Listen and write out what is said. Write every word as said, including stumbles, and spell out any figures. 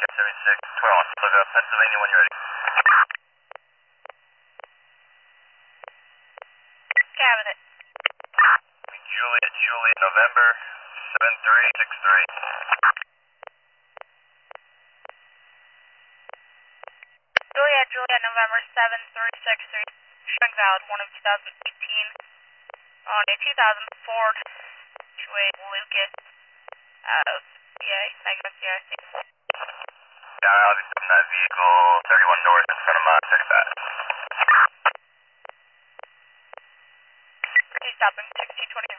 seventy-six, twelve, Philadelphia, Pennsylvania, when you're ready. Cabinet. Juliet, Juliet, November, seven three six three. Juliet, Juliet, November, seven three six three. Showing valid, one of two thousand eighteen. On a two thousand Ford to a Lucas out of C A, negative C I C. Yeah, I'll be stopping that vehicle, thirty-one north in front of my thirty-five. He's stopping sixteen twenty.